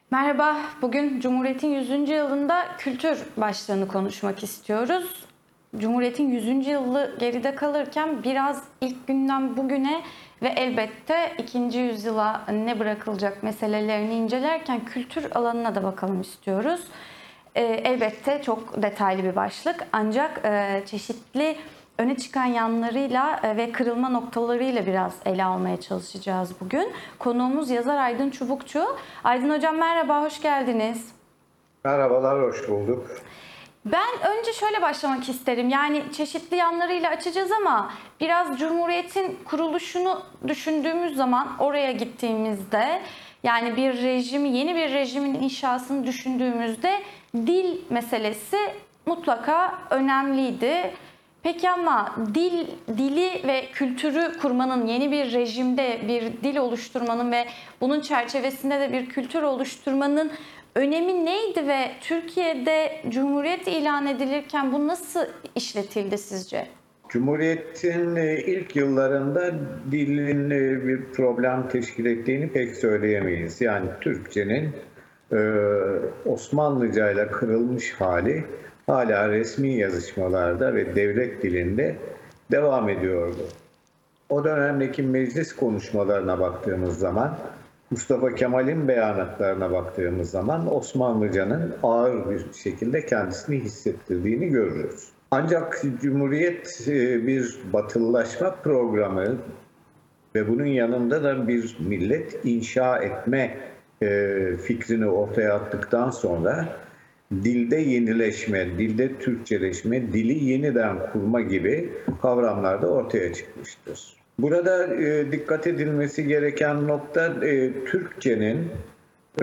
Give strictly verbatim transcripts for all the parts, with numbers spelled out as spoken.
Merhaba, bugün Cumhuriyet'in yüzüncü yılında kültür başlığını konuşmak istiyoruz. Cumhuriyet'in yüzüncü yılı geride kalırken biraz ilk günden bugüne ve elbette ikinci yüzyıla ne bırakılacak meselelerini incelerken kültür alanına da bakalım istiyoruz. Ee, elbette çok detaylı bir başlık, ancak e, çeşitli öne çıkan yanlarıyla ve kırılma noktalarıyla biraz ele almaya çalışacağız bugün. Konuğumuz yazar Aydın Çubukçu. Aydın Hocam merhaba, hoş geldiniz. Merhabalar, hoş bulduk. Ben önce şöyle başlamak isterim. Yani çeşitli yanlarıyla açacağız ama biraz Cumhuriyet'in kuruluşunu düşündüğümüz zaman oraya gittiğimizde, yani bir rejimi, yeni bir rejimin inşasını düşündüğümüzde dil meselesi mutlaka önemliydi. Peki ama dil, dili ve kültürü kurmanın, yeni bir rejimde bir dil oluşturmanın ve bunun çerçevesinde de bir kültür oluşturmanın önemi neydi ve Türkiye'de Cumhuriyet ilan edilirken bu nasıl işletildi sizce? Cumhuriyet'in ilk yıllarında dilin bir problem teşkil ettiğini pek söyleyemeyiz. Yani Türkçenin e, Osmanlıca ile kırılmış hali hala resmi yazışmalarda ve devlet dilinde devam ediyordu. O dönemdeki meclis konuşmalarına baktığımız zaman, Mustafa Kemal'in beyanatlarına baktığımız zaman Osmanlıcanın ağır bir şekilde kendisini hissettirdiğini görürüz. Ancak Cumhuriyet bir batılılaşma programı ve bunun yanında da bir millet inşa etme fikrini ortaya attıktan sonra dilde yenileşme, dilde Türkçeleşme, dili yeniden kurma gibi kavramlar da ortaya çıkmıştır. Burada e, dikkat edilmesi gereken nokta e, Türkçenin e,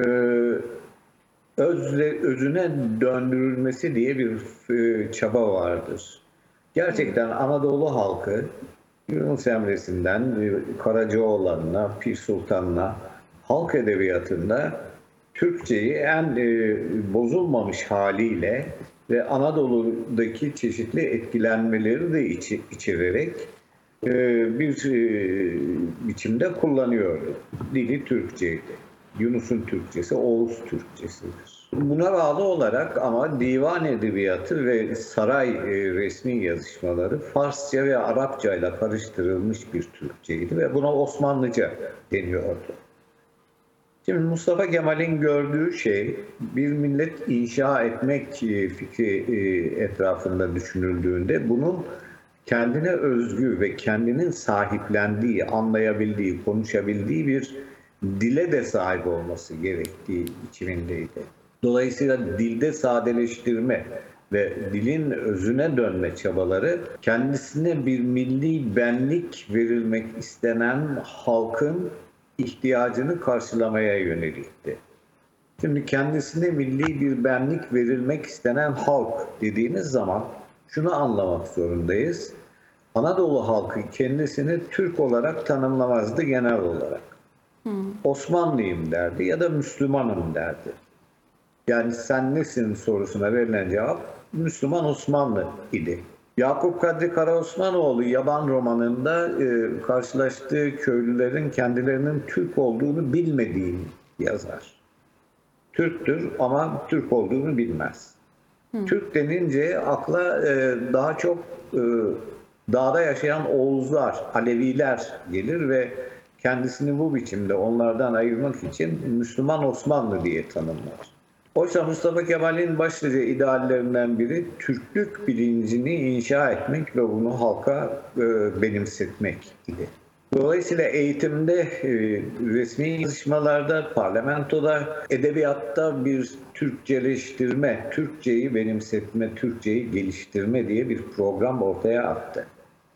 özle, özüne döndürülmesi diye bir e, çaba vardır. Gerçekten Anadolu halkı Yunus Emre'sinden e, Karacaoğlan'ına, Pir Sultan'ına halk edebiyatında Türkçeyi en e, bozulmamış haliyle ve Anadolu'daki çeşitli etkilenmeleri de içi, içererek e, bir e, biçimde kullanıyordu. Dili Türkçeydi. Yunus'un Türkçesi, Oğuz Türkçesidir. Buna bağlı olarak ama divan edebiyatı ve saray e, resmi yazışmaları Farsça ve Arapça ile karıştırılmış bir Türkçeydi ve buna Osmanlıca deniyordu. Şimdi Mustafa Kemal'in gördüğü şey bir millet inşa etmek fikri etrafında düşünüldüğünde bunun kendine özgü ve kendinin sahiplendiği, anlayabildiği, konuşabildiği bir dile de sahip olması gerektiği biçimindeydi. Dolayısıyla dilde sadeleştirme ve dilin özüne dönme çabaları kendisine bir milli benlik verilmek istenen halkın ihtiyacını karşılamaya yönelikti. Şimdi kendisine milli bir benlik verilmek istenen halk dediğimiz zaman şunu anlamak zorundayız. Anadolu halkı kendisini Türk olarak tanımlamazdı genel olarak. Hmm. Osmanlıyım derdi ya da Müslümanım derdi. Yani sen nesin sorusuna verilen cevap Müslüman Osmanlı idi. Yakup Kadri Karaosmanoğlu Yaban romanında e, karşılaştığı köylülerin kendilerinin Türk olduğunu bilmediğini yazar. Türktür ama Türk olduğunu bilmez. Hı. Türk denince akla e, daha çok e, dağda yaşayan Oğuzlar, Aleviler gelir ve kendisini bu biçimde onlardan ayırmak için Müslüman Osmanlı diye tanımlar. Oysa Mustafa Kemal'in başlıca ideallerinden biri Türklük bilincini inşa etmek ve bunu halka e, benimsetmek idi. Dolayısıyla eğitimde, e, resmi yazışmalarda, parlamentoda, edebiyatta bir Türkçeleştirme, Türkçeyi benimsetme, Türkçeyi geliştirme diye bir program ortaya attı.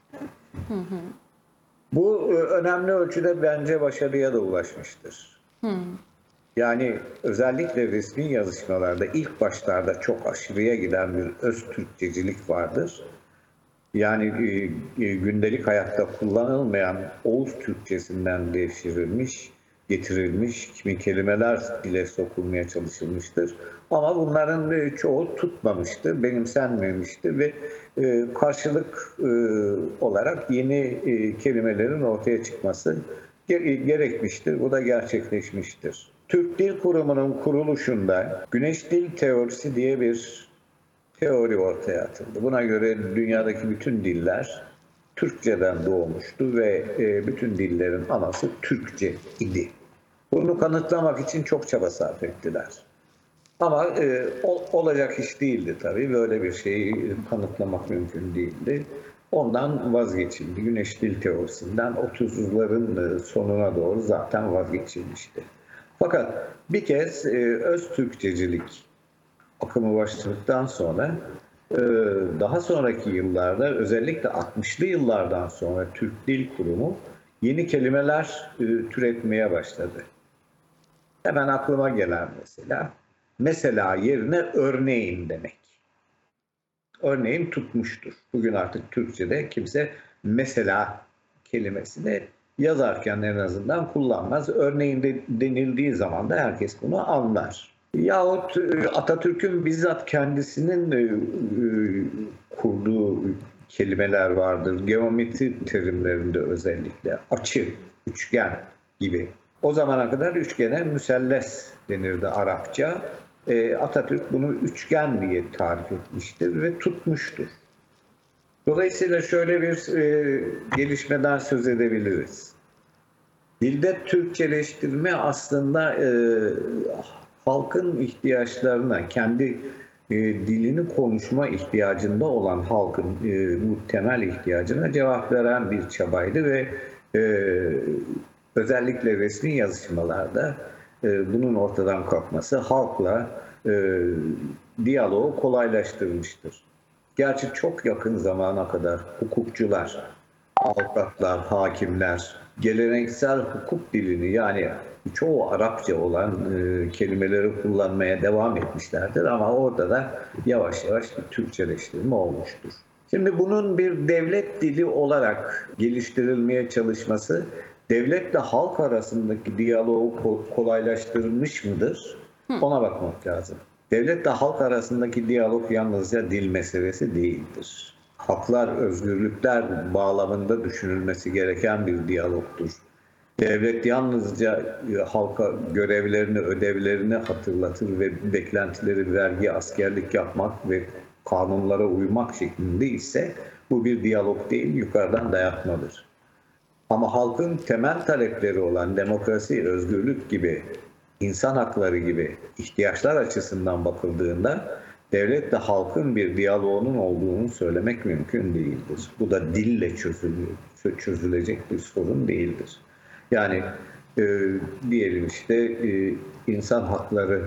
Hı hı. Bu e, önemli ölçüde bence başarıya da ulaşmıştır. Hı. Yani özellikle resmi yazışmalarda ilk başlarda çok aşırıya giden bir öz Türkçecilik vardır. Yani e, e, gündelik hayatta kullanılmayan Oğuz Türkçesinden devşirilmiş, getirilmiş kimi kelimeler dile sokulmaya çalışılmıştır. Ama bunların e, çoğu tutmamıştır, benimsenmemiştir ve e, karşılık e, olarak yeni e, kelimelerin ortaya çıkması gerekmiştir. Bu da gerçekleşmiştir. Türk Dil Kurumu'nun kuruluşunda Güneş Dil Teorisi diye bir teori ortaya atıldı. Buna göre dünyadaki bütün diller Türkçeden doğmuştu ve bütün dillerin anası Türkçe idi. Bunu kanıtlamak için çok çaba sarf ettiler. Ama e, olacak iş değildi tabii. Böyle bir şeyi kanıtlamak mümkün değildi. Ondan vazgeçildi. Güneş Dil Teorisi'nden otuzların sonuna doğru zaten vazgeçilmişti. Fakat bir kez e, öz Türkçecilik akımı başladıktan sonra e, daha sonraki yıllarda özellikle altmışlı yıllardan sonra Türk Dil Kurumu yeni kelimeler e, türetmeye başladı. Hemen aklıma gelen mesela mesela yerine örneğin demek. Örneğin tutmuştur. Bugün artık Türkçe'de kimse mesela kelimesini yazarken en azından kullanmaz. Örneğin de denildiği zaman da herkes bunu anlar. Yahut Atatürk'ün bizzat kendisinin kurduğu kelimeler vardır. Geometri terimlerinde özellikle açı, üçgen gibi. O zamana kadar üçgene müselles denirdi Arapça. Atatürk bunu üçgen diye tarif etmiştir ve tutmuştur. Dolayısıyla şöyle bir e, gelişmeden söz edebiliriz. Dilde Türkçeleştirme aslında e, halkın ihtiyaçlarına, kendi e, dilini konuşma ihtiyacında olan halkın e, bu temel ihtiyacına cevap veren bir çabaydı ve e, özellikle resmi yazışmalarda e, bunun ortadan kalkması halkla e, diyaloğu kolaylaştırmıştır. Gerçi çok yakın zamana kadar hukukçular, avukatlar, hakimler geleneksel hukuk dilini yani çoğu Arapça olan e, kelimeleri kullanmaya devam etmişlerdir ama orada da yavaş yavaş bir Türkçeleştirme olmuştur. Şimdi bunun bir devlet dili olarak geliştirilmeye çalışması devletle halk arasındaki diyaloğu kolaylaştırmış mıdır? Ona bakmak lazım. Devletle halk arasındaki diyalog yalnızca dil meselesi değildir. Haklar, özgürlükler bağlamında düşünülmesi gereken bir diyalogtur. Devlet yalnızca halka görevlerini, ödevlerini hatırlatır ve beklentileri vergi, askerlik yapmak ve kanunlara uymak şeklinde ise bu bir diyalog değil, yukarıdan dayatmadır. Ama halkın temel talepleri olan demokrasi, özgürlük gibi, insan hakları gibi ihtiyaçlar açısından bakıldığında devletle halkın bir diyaloğunun olduğunu söylemek mümkün değildir. Bu da dille çözülür, çözülecek bir sorun değildir. Yani e, diyelim işte e, insan hakları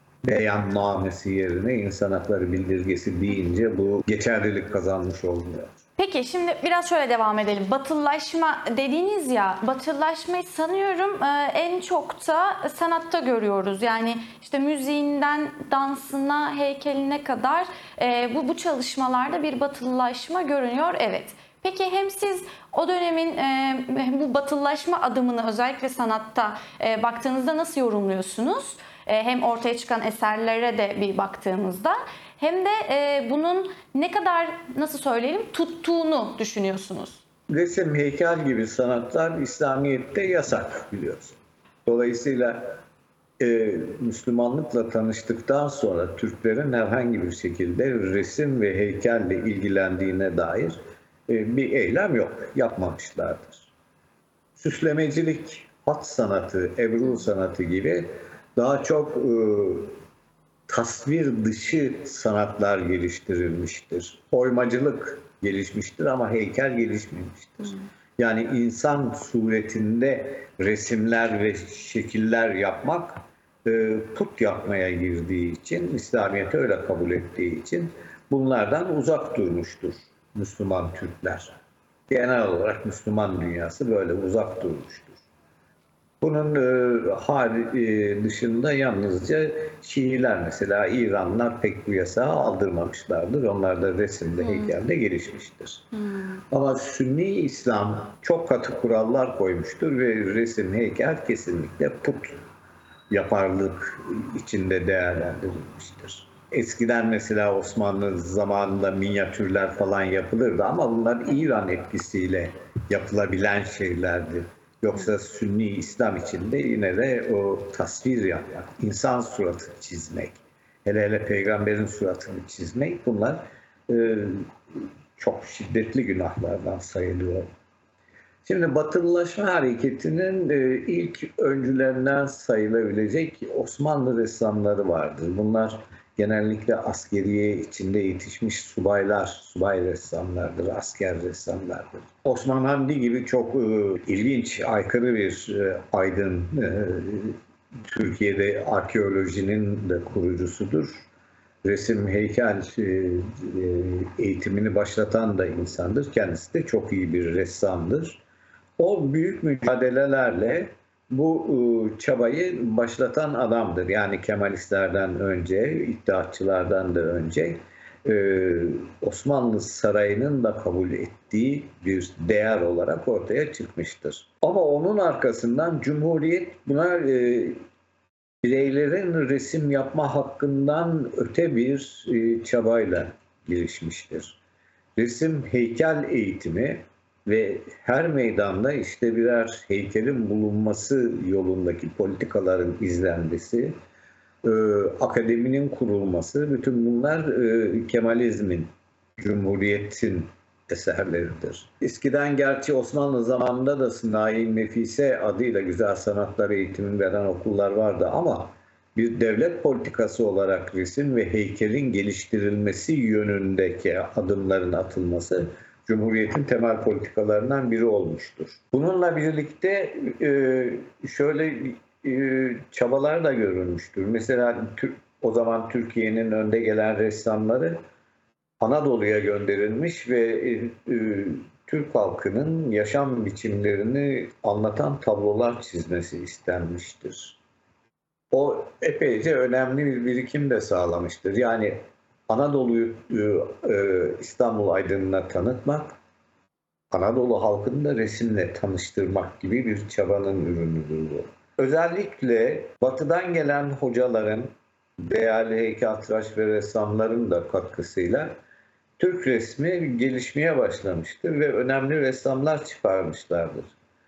beyannamesi yerine insan hakları bildirgesi deyince bu geçerlilik kazanmış olmuyor. Peki şimdi biraz şöyle devam edelim. Batılılaşma dediğiniz ya, batılılaşmayı sanıyorum en çok da sanatta görüyoruz. Yani işte müziğinden dansına, heykeline kadar bu, bu çalışmalarda bir batılılaşma görünüyor. Evet. Peki hem siz o dönemin e, bu batılılaşma adımını özellikle sanatta e, baktığınızda nasıl yorumluyorsunuz? E, hem ortaya çıkan eserlere de bir baktığımızda hem de e, bunun ne kadar nasıl söyleyelim tuttuğunu düşünüyorsunuz? Resim, heykel gibi sanatlar İslamiyet'te yasak biliyorsun. Dolayısıyla e, Müslümanlıkla tanıştıktan sonra Türklerin herhangi bir şekilde resim ve heykelle ilgilendiğine dair bir eylem yok, yapmamışlardır. Süslemecilik, hat sanatı, ebru sanatı gibi daha çok e, tasvir dışı sanatlar geliştirilmiştir. Oymacılık gelişmiştir ama heykel gelişmemiştir. Yani insan suretinde resimler ve şekiller yapmak e, put yapmaya girdiği için, İslamiyet'i öyle kabul ettiği için bunlardan uzak durmuştur Müslüman Türkler. Genel olarak Müslüman dünyası böyle uzak durmuştur. Bunun e, hali e, dışında yalnızca Şiiler mesela İranlılar pek bu yasağı aldırmamışlardır. Onlar da resimde, hmm. heykelde gelişmiştir. Hmm. Ama Sünni İslam çok katı kurallar koymuştur ve resim, heykel kesinlikle put yaparlık içinde değerlendirilmiştir. Eskiden mesela Osmanlı zamanında minyatürler falan yapılırdı ama bunlar İran etkisiyle yapılabilen şeylerdi. Yoksa Sünni İslam içinde yine de o tasvir yapmak, insan suratı çizmek, hele hele peygamberin suratını çizmek, bunlar e, çok şiddetli günahlardan sayılıyor. Şimdi Batılılaşma hareketinin e, ilk öncülerinden sayılabilecek Osmanlı ressamları vardır. Bunlar genellikle askeriye içinde yetişmiş subaylar, subay ressamlardır, asker ressamlardır. Osman Hamdi gibi çok e, ilginç, aykırı bir e, aydın, e, Türkiye'de arkeolojinin de kurucusudur. Resim, heykel e, e, eğitimini başlatan da insandır. Kendisi de çok iyi bir ressamdır. O büyük mücadelelerle bu e, çabayı başlatan adamdır. Yani Kemalistlerden önce, İttihatçılardan da önce e, Osmanlı Sarayı'nın da kabul ettiği bir değer olarak ortaya çıkmıştır. Ama onun arkasından Cumhuriyet buna e, bireylerin resim yapma hakkından öte bir e, çabayla girişmiştir. Resim heykel eğitimi ve her meydanda işte birer heykelin bulunması yolundaki politikaların izlenmesi, e, akademinin kurulması, bütün bunlar e, Kemalizmin, Cumhuriyet'in eserleridir. Eskiden gerçi Osmanlı zamanında da Sınayi Nefise adıyla güzel sanatlar eğitimi veren okullar vardı ama bir devlet politikası olarak resim ve heykelin geliştirilmesi yönündeki adımların atılması Cumhuriyet'in temel politikalarından biri olmuştur. Bununla birlikte şöyle çabalar da görülmüştür. Mesela o zaman Türkiye'nin önde gelen ressamları Anadolu'ya gönderilmiş ve Türk halkının yaşam biçimlerini anlatan tablolar çizmesi istenmiştir. O epeyce önemli bir birikim de sağlamıştır. Yani Anadolu'yu İstanbul aydınına tanıtmak, Anadolu halkını da resimle tanıştırmak gibi bir çabanın ürünüdür bu. Özellikle Batı'dan gelen hocaların, değerli heykeltıraş ve ressamların da katkısıyla Türk resmi gelişmeye başlamıştır ve önemli ressamlar çıkarmışlardır.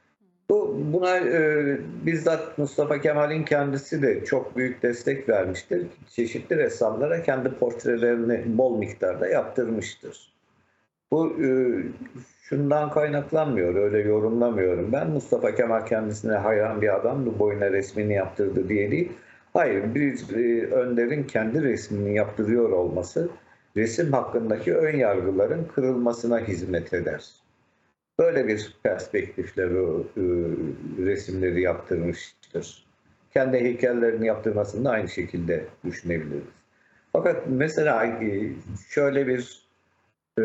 Bu, buna e, bizzat Mustafa Kemal'in kendisi de çok büyük destek vermiştir. Çeşitli ressamlara kendi portrelerini bol miktarda yaptırmıştır. Bu e, şundan kaynaklanmıyor, öyle yorumlamıyorum. Ben Mustafa Kemal kendisine hayran bir adamdı, boyuna resmini yaptırdı diye değil. Hayır, bir e, önderin kendi resmini yaptırıyor olması resim hakkındaki ön yargıların kırılmasına hizmet eder. Böyle bir perspektifle bu e, resimleri yaptırmıştır. Kendi heykellerini yaptırmasını da aynı şekilde düşünebiliriz. Fakat mesela e, şöyle bir e,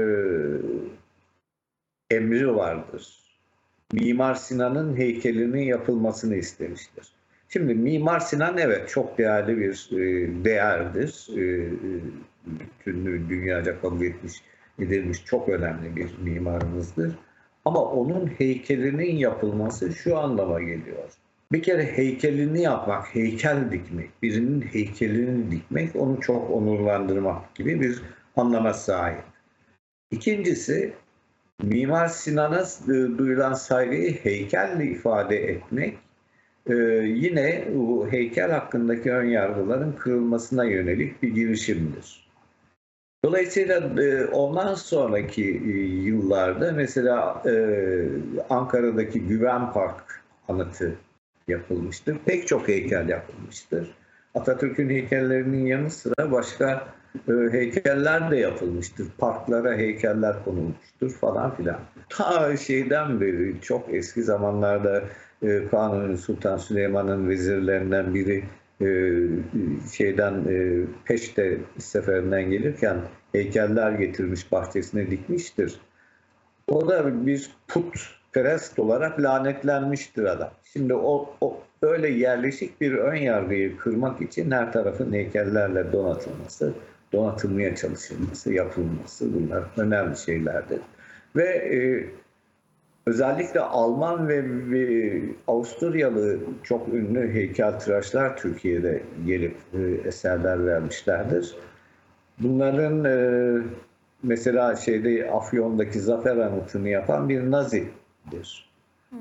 emri vardır. Mimar Sinan'ın heykelinin yapılmasını istemiştir. Şimdi Mimar Sinan evet çok değerli bir e, değerdir. E, bütün dünyaca kabul etmiş, edilmiş çok önemli bir mimarımızdır. Ama onun heykelinin yapılması şu anlama geliyor. Bir kere heykelini yapmak, heykel dikmek, birinin heykelini dikmek, onu çok onurlandırmak gibi bir anlama sahip. İkincisi, Mimar Sinan'a duyulan saygıyı heykelle ifade etmek, e, yine bu heykel hakkındaki önyargıların kırılmasına yönelik bir girişimdir. Dolayısıyla ondan sonraki yıllarda mesela Ankara'daki Güven Park anıtı yapılmıştır. Pek çok heykel yapılmıştır. Atatürk'ün heykellerinin yanı sıra başka heykeller de yapılmıştır. Parklara heykeller konulmuştur falan filan. Ta şeyden beri çok eski zamanlarda Kanuni Sultan Süleyman'ın vezirlerinden biri şeyden Peşte seferinden gelirken heykeller getirmiş, bahçesine dikmiştir. O da bir putperest olarak lanetlenmiştir adam. Şimdi o, o öyle yerleşik bir ön yargıyı kırmak için her tarafın heykellerle donatılması, donatılmaya çalışılması, yapılması, bunlar önemli şeylerdir. Ve e, özellikle Alman ve, ve Avusturyalı çok ünlü heykeltıraşlar Türkiye'de gelip e, eserler vermişlerdir. Bunların e, mesela şeyde Afyon'daki Zafer Anıtı'nı yapan bir Nazi'dir. Hmm.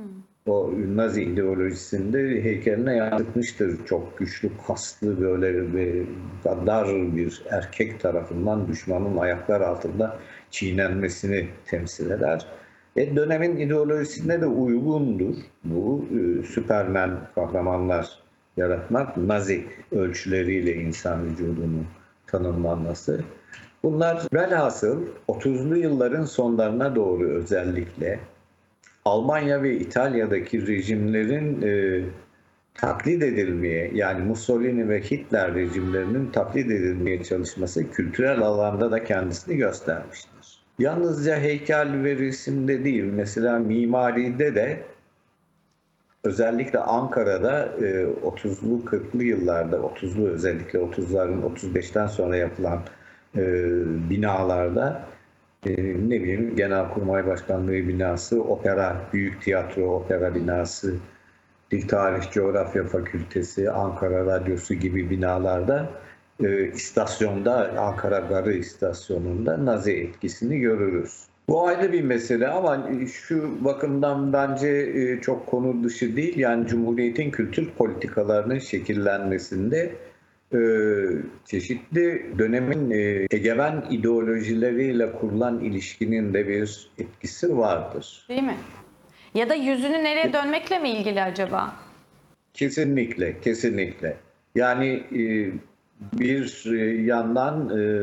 o Nazi ideolojisinde heykeline yansıtmıştır. Çok güçlü, kaslı, böyle bir dar bir erkek tarafından düşmanın ayaklar altında çiğnenmesini temsil eder. E, dönemin ideolojisine de uygundur bu e, Süpermen kahramanlar yaratmak, Nazi ölçüleriyle insan vücudunun tanımlanması. Bunlar velhasıl otuzlu yılların sonlarına doğru özellikle Almanya ve İtalya'daki rejimlerin e, taklit edilmeye, yani Mussolini ve Hitler rejimlerinin taklit edilmeye çalışması kültürel alanda da kendisini göstermiştir. Yalnızca heykel ve resimde değil, mesela mimaride de özellikle Ankara'da e, otuzlu kırklı yıllarda, otuzlu özellikle otuzların otuz beşten sonra yapılan e, binalarda e, ne bileyim Genelkurmay Başkanlığı binası, opera, büyük tiyatro opera binası, Dil Tarih Coğrafya Fakültesi, Ankara Radyosu gibi binalarda e, istasyonda, Ankara Garı istasyonunda Nazi etkisini görürüz. Bu ayrı bir mesele ama şu bakımdan bence e, çok konu dışı değil. Yani Cumhuriyet'in kültür politikalarının şekillenmesinde e, çeşitli dönemin e, egemen ideolojileriyle kurulan ilişkinin de bir etkisi vardır. Değil mi? Ya da yüzünü nereye dönmekle mi ilgili acaba? Kesinlikle, kesinlikle. Yani e, bir yandan e,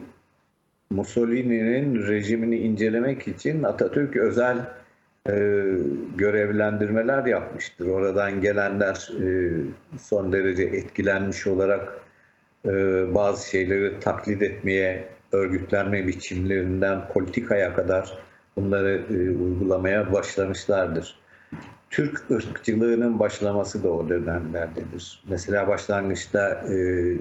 Mussolini'nin rejimini incelemek için Atatürk özel e, görevlendirmeler yapmıştır. Oradan gelenler e, son derece etkilenmiş olarak e, bazı şeyleri taklit etmeye, örgütlenme biçimlerinden politikaya kadar bunları e, uygulamaya başlamışlardır. Türk ırkçılığının başlaması da o dönemlerdedir. Mesela başlangıçta e,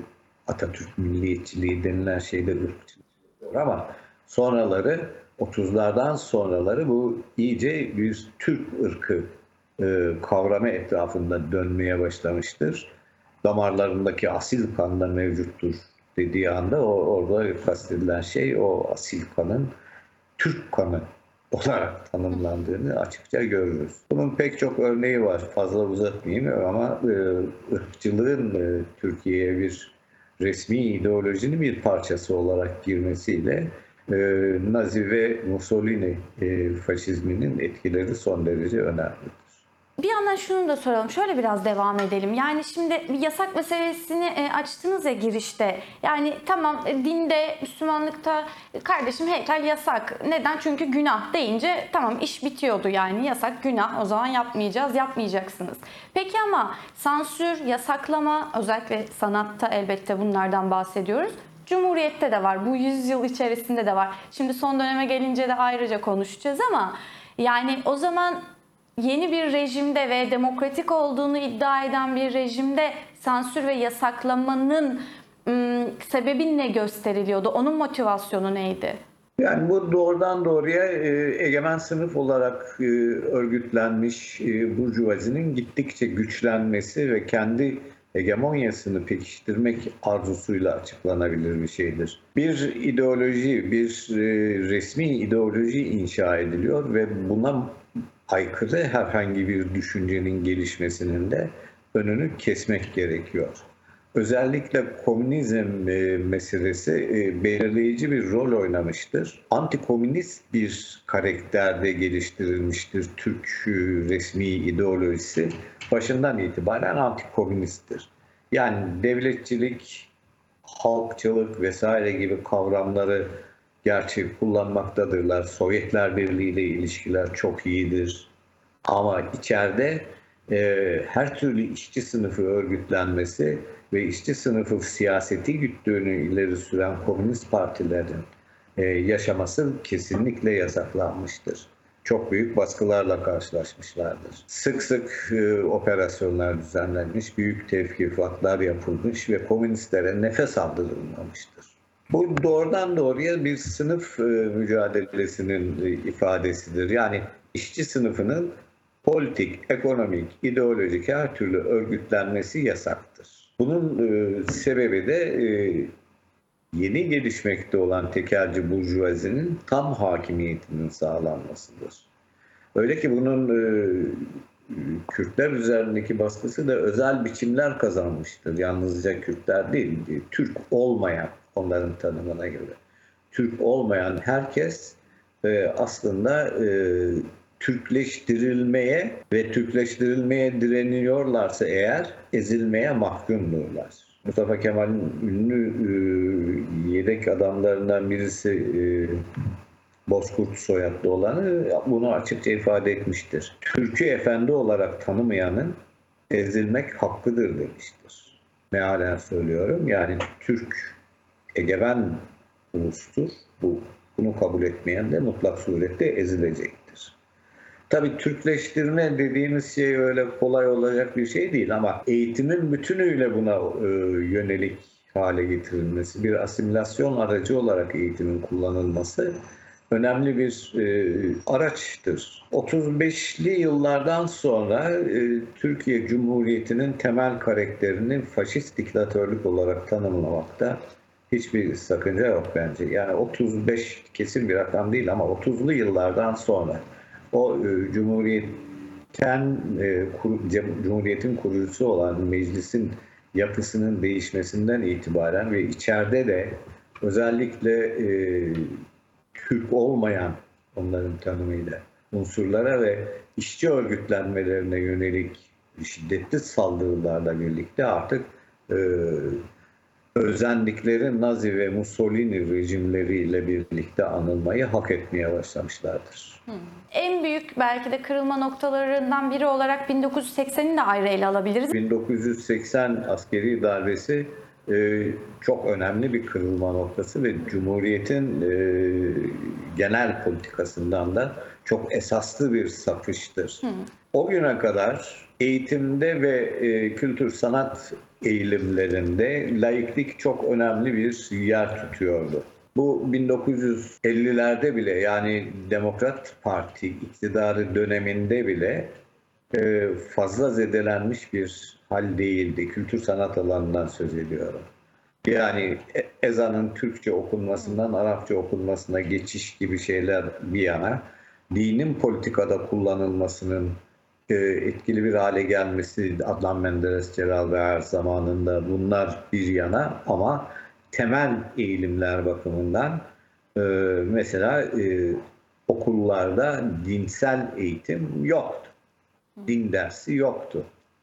Atatürk milliyetçiliği denilen şeyde ırkçılık ama sonraları otuzlardan sonraları bu iyice bir Türk ırkı e, kavramı etrafında dönmeye başlamıştır. Damarlarındaki asil kan da mevcuttur dediği anda o, orada kastedilen şey o asil kanın Türk kanı olarak tanımlandığını açıkça görürüz. Bunun pek çok örneği var. Fazla uzatmayayım ama e, ırkçılığın e, Türkiye'ye bir resmi ideolojinin bir parçası olarak girmesiyle e, Nazi ve Mussolini e, faşizminin etkileri son derece önemlidir. Bir yandan şunu da soralım. Şöyle biraz devam edelim. Yani şimdi bir yasak meselesini e, açtınız ya girişte. Yani tamam e, dinde, Müslümanlıkta e, kardeşim heykel yasak. Neden? Çünkü günah deyince tamam iş bitiyordu yani. Yasak, günah. O zaman yapmayacağız, yapmayacaksınız. Peki ama sansür, yasaklama, özellikle sanatta elbette bunlardan bahsediyoruz. Cumhuriyette de var. Bu yüzyıl içerisinde de var. Şimdi son döneme gelince de ayrıca konuşacağız ama yani o zaman yeni bir rejimde ve demokratik olduğunu iddia eden bir rejimde sansür ve yasaklamanın ım, sebebi ne gösteriliyordu? Onun motivasyonu neydi? Yani bu doğrudan doğruya e, egemen sınıf olarak e, örgütlenmiş e, burjuvazinin gittikçe güçlenmesi ve kendi hegemonyasını pekiştirmek arzusuyla açıklanabilir bir şeydir. Bir ideoloji, bir e, resmi ideoloji inşa ediliyor ve buna aykırı herhangi bir düşüncenin gelişmesinin de önünü kesmek gerekiyor. Özellikle komünizm e, meselesi e, belirleyici bir rol oynamıştır. Antikomünist bir karakterde geliştirilmiştir Türk e, resmi ideolojisi. Başından itibaren antikomünisttir. Yani devletçilik, halkçılık vesaire gibi kavramları gerçi kullanmaktadırlar. Sovyetler Birliği ile ilişkiler çok iyidir. Ama içeride e, her türlü işçi sınıfı örgütlenmesi ve işçi sınıfı siyaseti güttüğünü ileri süren komünist partilerin e, yaşaması kesinlikle yasaklanmıştır. Çok büyük baskılarla karşılaşmışlardır. Sık sık e, operasyonlar düzenlenmiş, büyük tevkifatlar yapılmış ve komünistlere nefes aldırılmamıştır. Bu doğrudan doğruya bir sınıf e, mücadelesinin e, ifadesidir. Yani işçi sınıfının politik, ekonomik, ideolojik her türlü örgütlenmesi yasaktır. Bunun e, sebebi de e, yeni gelişmekte olan tekelci burjuvazinin tam hakimiyetinin sağlanmasıdır. Öyle ki bunun e, Kürtler üzerindeki baskısı da özel biçimler kazanmıştır. Yalnızca Kürtler değil, Türk olmayan, onların tanımına göre, Türk olmayan herkes e, aslında e, Türkleştirilmeye ve Türkleştirilmeye direniyorlarsa eğer ezilmeye mahkumdurlar. Mustafa Kemal'in ünlü e, yedek adamlarından birisi e, Bozkurt soyadlı olanı bunu açıkça ifade etmiştir. Türk'ü efendi olarak tanımayanın ezilmek hakkıdır demiştir. Mealen söylüyorum. Yani Türk egemen ulustur. Bu, bunu kabul etmeyen de mutlak surette ezilecektir. Tabii Türkleştirme dediğimiz şey öyle kolay olacak bir şey değil ama eğitimin bütünüyle buna e, yönelik hale getirilmesi, bir asimilasyon aracı olarak eğitimin kullanılması önemli bir e, araçtır. otuz beşli yıllardan sonra e, Türkiye Cumhuriyeti'nin temel karakterini faşist diktatörlük olarak tanımlamakta hiçbir sakınca yok bence. Yani otuz beş kesin bir rakam değil ama otuzlu yıllardan sonra o e, Cumhuriyet'ten e, kur, Cumhuriyet'in kurucusu olan meclisin yapısının değişmesinden itibaren ve içeride de özellikle e, Türk olmayan, onların tanımıyla, unsurlara ve işçi örgütlenmelerine yönelik şiddetli saldırılarla birlikte artık e, özendikleri Nazi ve Mussolini rejimleriyle birlikte anılmayı hak etmeye başlamışlardır. Hmm. En büyük belki de kırılma noktalarından biri olarak bin dokuz yüz sekseni de ayrı ele alabiliriz. bin dokuz yüz seksen askeri darbesi e, çok önemli bir kırılma noktası ve Cumhuriyet'in e, genel politikasından da çok esaslı bir sapıştır. Hmm. O güne kadar eğitimde ve e, kültür sanat eğilimlerinde laiklik çok önemli bir yer tutuyordu. Bu bin dokuz yüz ellilerde bile, yani Demokrat Parti iktidarı döneminde bile e, fazla zedelenmiş bir hal değildi. Kültür sanat alanından söz ediyorum. Yani ezanın Türkçe okunmasından Arapça okunmasına geçiş gibi şeyler bir yana, dinin politikada kullanılmasının e, etkili bir hale gelmesi, Adnan Menderes, Celal Bayar zamanında, bunlar bir yana, ama temel eğilimler bakımından e, mesela e, okullarda dinsel eğitim yoktu. Din dersi yoktu.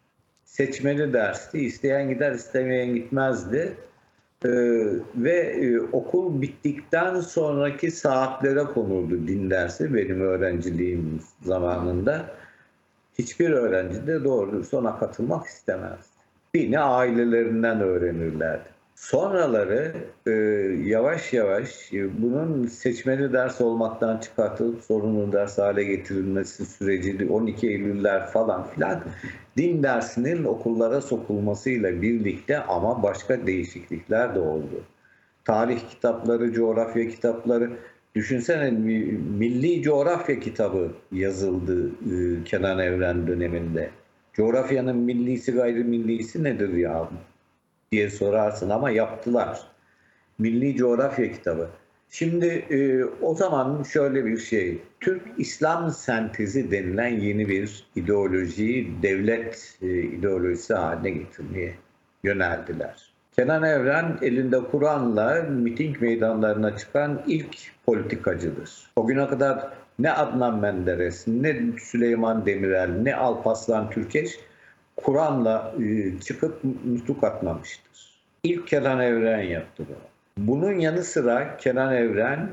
Seçmeli dersti. İsteyen gider, istemeyen gitmezdi. Ee, ve e, okul bittikten sonraki saatlere konuldu din dersi benim öğrenciliğim zamanında. Hiçbir öğrenci de doğru sona katılmak istemezdi. Dini ailelerinden öğrenirlerdi. Sonraları e, yavaş yavaş e, bunun seçmeli ders olmaktan çıkartılıp zorunlu ders hale getirilmesi süreci, on iki Eylüller falan filan, din dersinin okullara sokulmasıyla birlikte ama başka değişiklikler de oldu. Tarih kitapları, coğrafya kitapları, düşünsene milli coğrafya kitabı yazıldı e, Kenan Evren döneminde. Coğrafyanın millisi gayrimillisi nedir ya diye sorarsın ama yaptılar. Milli coğrafya kitabı. Şimdi e, o zaman şöyle bir şey, Türk-İslam sentezi denilen yeni bir ideolojiyi devlet e, ideolojisi haline getirmeye yöneldiler. Kenan Evren elinde Kur'an'la miting meydanlarına çıkan ilk politikacıdır. O güne kadar ne Adnan Menderes, ne Süleyman Demirel, ne Alparslan Türkeş Kur'an'la e, çıkıp nutuk atmamıştır. İlk Kenan Evren yaptı bunu. Bunun yanı sıra Kenan Evren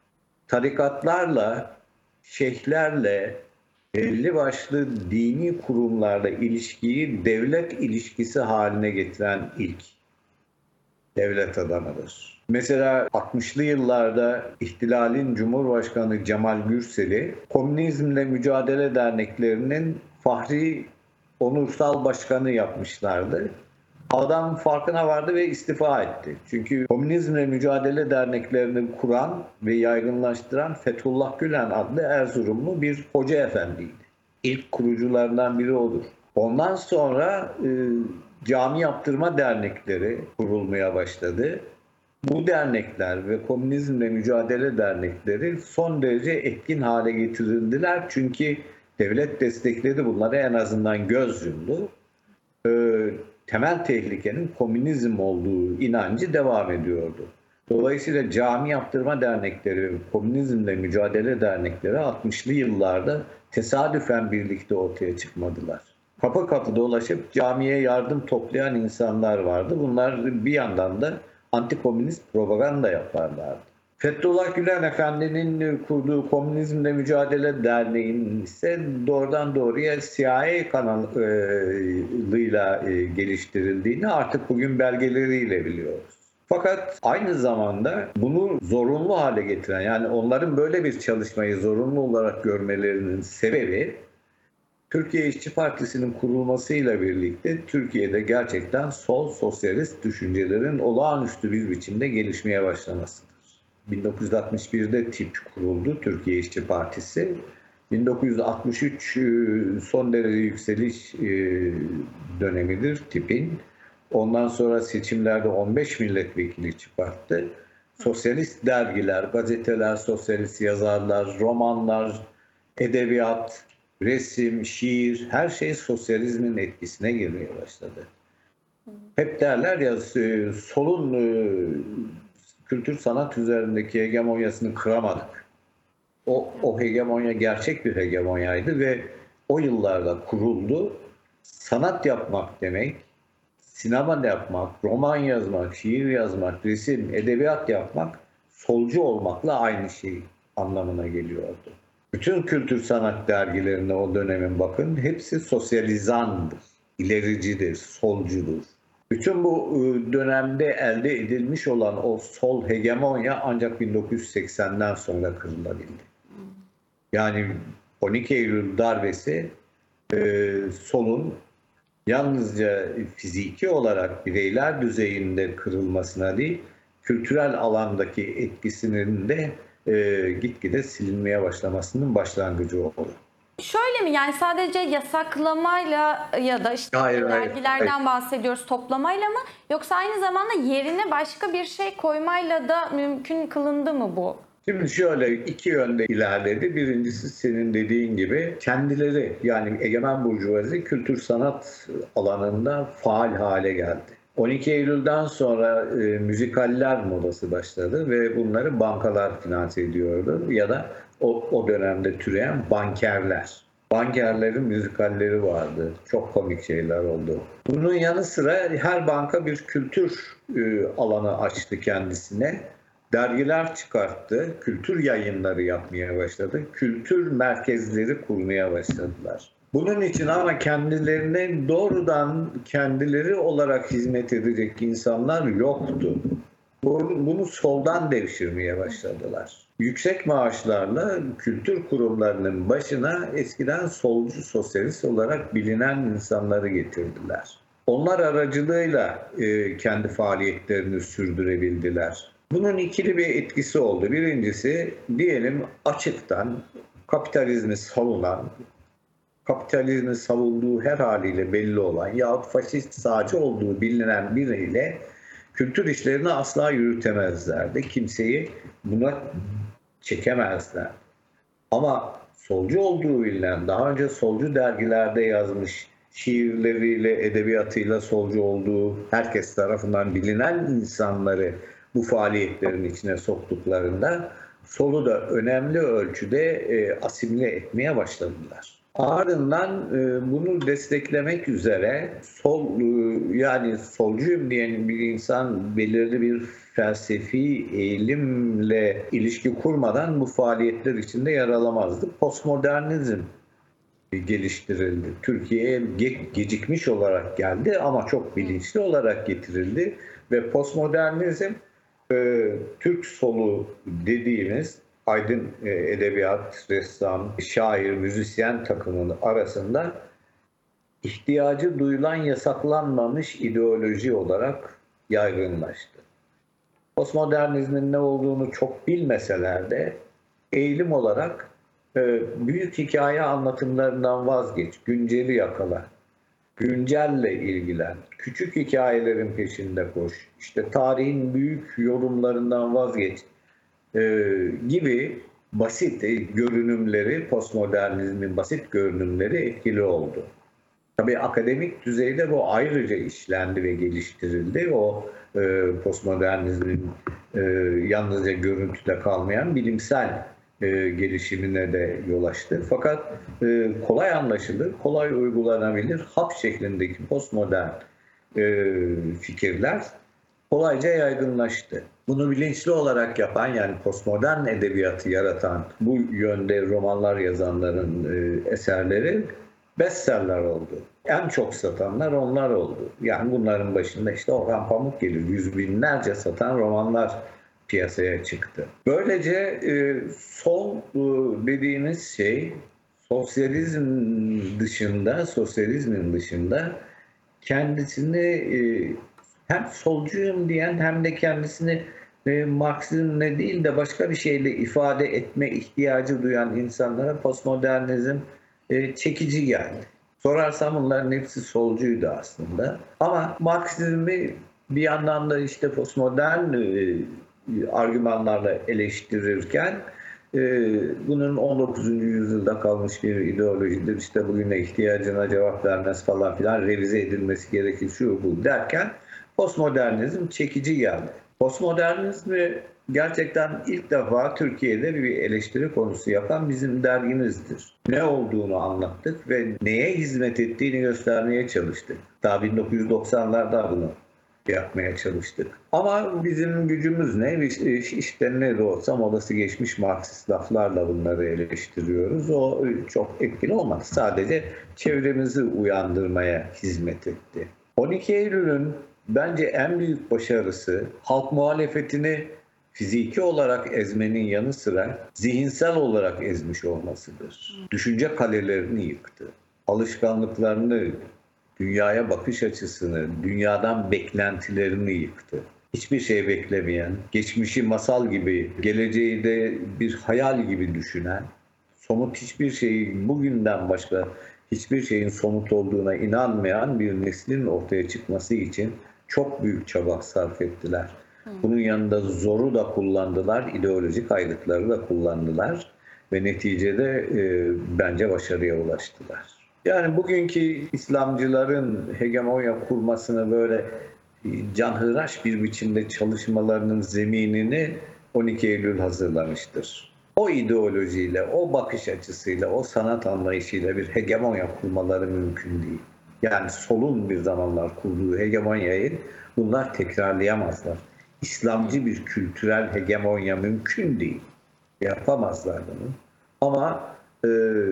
tarikatlarla, şeyhlerle, belli başlı dini kurumlarla ilişkiyi devlet ilişkisi haline getiren ilk devlet adamıdır. Mesela altmışlı yıllarda ihtilalin Cumhurbaşkanı Cemal Gürsel'i Komünizmle Mücadele Derneklerinin Fahri Onursal Başkanı yapmışlardı. Adam farkına vardı ve istifa etti. Çünkü Komünizmle Mücadele Derneklerini kuran ve yaygınlaştıran Fethullah Gülen adlı Erzurumlu bir hoca efendiydi. İlk kurucularından biri odur. Ondan sonra e, cami yaptırma dernekleri kurulmaya başladı. Bu dernekler ve Komünizmle Mücadele Dernekleri son derece etkin hale getirildiler. Çünkü Devlet destekledi bunları, en azından göz yumdu. Ee, temel tehlikenin komünizm olduğu inancı devam ediyordu. Dolayısıyla cami yaptırma dernekleri, komünizmle mücadele dernekleri altmışlı yıllarda tesadüfen birlikte ortaya çıkmadılar. Kapı kapı dolaşıp camiye yardım toplayan insanlar vardı. Bunlar bir yandan da antikomünist propaganda yaparlardı. Fethullah Gülen Efendi'nin kurduğu Komünizmle Mücadele Derneği'nin ise doğrudan doğruya C I A kanalıyla geliştirildiğini artık bugün belgeleriyle biliyoruz. Fakat aynı zamanda bunu zorunlu hale getiren, yani onların böyle bir çalışmayı zorunlu olarak görmelerinin sebebi, Türkiye İşçi Partisi'nin kurulmasıyla birlikte Türkiye'de gerçekten sol sosyalist düşüncelerin olağanüstü bir biçimde gelişmeye başlamasıdır. bin dokuz yüz altmış birde tip kuruldu, Türkiye İşçi Partisi. bin dokuz yüz altmış üç son derece yükseliş dönemidir tipin. Ondan sonra seçimlerde on beş milletvekili çıkarttı. Sosyalist dergiler, gazeteler, sosyalist yazarlar, romanlar, edebiyat, resim, şiir, her şey sosyalizmin etkisine girmeye başladı. Hep derler ya, solun kültür sanat üzerindeki hegemonyasını kıramadık. O, o hegemonya gerçek bir hegemonyaydı ve o yıllarda kuruldu. Sanat yapmak demek, sinema yapmak, roman yazmak, şiir yazmak, resim, edebiyat yapmak solcu olmakla aynı şey anlamına geliyordu. Bütün kültür sanat dergilerine o dönemin bakın, hepsi sosyalizandır, ilericidir, solcudur. Bütün bu dönemde elde edilmiş olan o sol hegemonya ancak bin dokuz yüz seksenden sonra kırılabildi. Yani on iki Eylül darbesi e, solun yalnızca fiziki olarak bireyler düzeyinde kırılmasına değil, kültürel alandaki etkisinin de e, gitgide silinmeye başlamasının başlangıcı oldu. Şöyle mi, yani sadece yasaklamayla ya da işte hayır, dergilerden hayır. bahsediyoruz, toplamayla mı, yoksa aynı zamanda yerine başka bir şey koymayla da mümkün kılındı mı bu? Şimdi şöyle iki yönde ilerledi. Birincisi senin dediğin gibi kendileri, yani egemen burjuvazi kültür sanat alanında faal hale geldi. on iki Eylül'den sonra e, müzikaller modası başladı ve bunları bankalar finanse ediyordu ya da o, o dönemde türeyen bankerler. Bankerlerin müzikalleri vardı. Çok komik şeyler oldu. Bunun yanı sıra her banka bir kültür e, alanı açtı kendisine. Dergiler çıkarttı, kültür yayınları yapmaya başladı, kültür merkezleri kurmaya başladılar. Bunun için ama kendilerine doğrudan kendileri olarak hizmet edecek insanlar yoktu. Bunu soldan devşirmeye başladılar. Yüksek maaşlarla kültür kurumlarının başına eskiden solcu sosyalist olarak bilinen insanları getirdiler. Onlar aracılığıyla e, kendi faaliyetlerini sürdürebildiler. Bunun ikili bir etkisi oldu. Birincisi, diyelim açıktan kapitalizmi savunan, kapitalizmi savunduğu her haliyle belli olan yahut faşist sağcı olduğu bilinen biriyle kültür işlerini asla yürütemezlerdi. Kimseyi buna çekemezler. Ama solcu olduğu bilinen, daha önce solcu dergilerde yazmış, şiirleriyle, edebiyatıyla solcu olduğu herkes tarafından bilinen insanları bu faaliyetlerin içine soktuklarında solu da önemli ölçüde e, asimile etmeye başladılar. Ardından e, bunu desteklemek üzere sol e, yani solcuyum diyen bir insan belirli bir felsefi eğilimle ilişki kurmadan bu faaliyetler içinde yer alamazdı. Postmodernizm geliştirildi. Türkiye'ye ge- gecikmiş olarak geldi ama çok bilinçli olarak getirildi ve postmodernizm e, Türk solu dediğimiz aydın e, edebiyat, ressam, şair, müzisyen takımının arasında ihtiyacı duyulan yasaklanmamış ideoloji olarak yaygınlaştı. Postmodernizmin ne olduğunu çok bilmeseler de eğilim olarak e, büyük hikaye anlatımlarından vazgeç, günceli yakala, güncelle ilgilen, küçük hikayelerin peşinde koş, işte tarihin büyük yorumlarından vazgeç e, gibi basit e, görünümleri, postmodernizmin basit görünümleri etkili oldu. Tabii akademik düzeyde bu ayrıca işlendi ve geliştirildi. O e, postmodernizmin e, yalnızca görüntüde kalmayan bilimsel e, gelişimine de yol açtı. Fakat e, kolay anlaşılır, kolay uygulanabilir, hap şeklindeki postmodern e, fikirler kolayca yaygınlaştı. Bunu bilinçli olarak yapan, yani postmodern edebiyatı yaratan bu yönde romanlar yazanların e, eserleri bestseller oldu. En çok satanlar onlar oldu. Yani bunların başında işte Orhan Pamuk gelir. Yüz binlerce satan romanlar piyasaya çıktı. Böylece e, sol e, dediğimiz şey sosyalizm dışında, sosyalizmin dışında kendisini e, hem solcuyum diyen hem de kendisini e, Marksizmle değil de başka bir şeyle ifade etme ihtiyacı duyan insanlara postmodernizm e, çekici geldi. Sorarsam bunların hepsi solcuydu aslında. Ama Marksizmi bir yandan da işte postmodern e, argümanlarla eleştirirken e, bunun on dokuzuncu yüzyılda kalmış bir ideolojidir. İşte bugüne ihtiyacına cevap vermez falan filan, revize edilmesi gerekir şu bu derken postmodernizm çekici geldi. Postmodernizmi gerçekten ilk defa Türkiye'de bir eleştiri konusu yapan bizim dergimizdir. Ne olduğunu anlattık ve neye hizmet ettiğini göstermeye çalıştık. Daha bin dokuz yüz doksanlarda bunu yapmaya çalıştık. Ama bizim gücümüz ne? İşte ne de olsa modası geçmiş Marksist laflarla bunları eleştiriyoruz. O çok etkili olmadı. Sadece çevremizi uyandırmaya hizmet etti. on iki Eylül'ün bence en büyük başarısı halk muhalefetini fiziki olarak ezmenin yanı sıra zihinsel olarak ezmiş olmasıdır. Düşünce kalelerini yıktı. Alışkanlıklarını, dünyaya bakış açısını, dünyadan beklentilerini yıktı. Hiçbir şey beklemeyen, geçmişi masal gibi, geleceği de bir hayal gibi düşünen, somut hiçbir şeyin, bugünden başka hiçbir şeyin somut olduğuna inanmayan bir neslin ortaya çıkması için çok büyük çaba sarf ettiler. Bunun yanında zoru da kullandılar, ideolojik aygıtları da kullandılar ve neticede e, bence başarıya ulaştılar. Yani bugünkü İslamcıların hegemonya kurmasını böyle canhıraş bir biçimde çalışmalarının zeminini on iki Eylül hazırlamıştır. O ideolojiyle, o bakış açısıyla, o sanat anlayışıyla bir hegemonya kurmaları mümkün değil. Yani solun bir zamanlar kurduğu hegemonyayı bunlar tekrarlayamazlar. İslamcı bir kültürel hegemonya mümkün değil. Yapamazlar bunu. Ama e,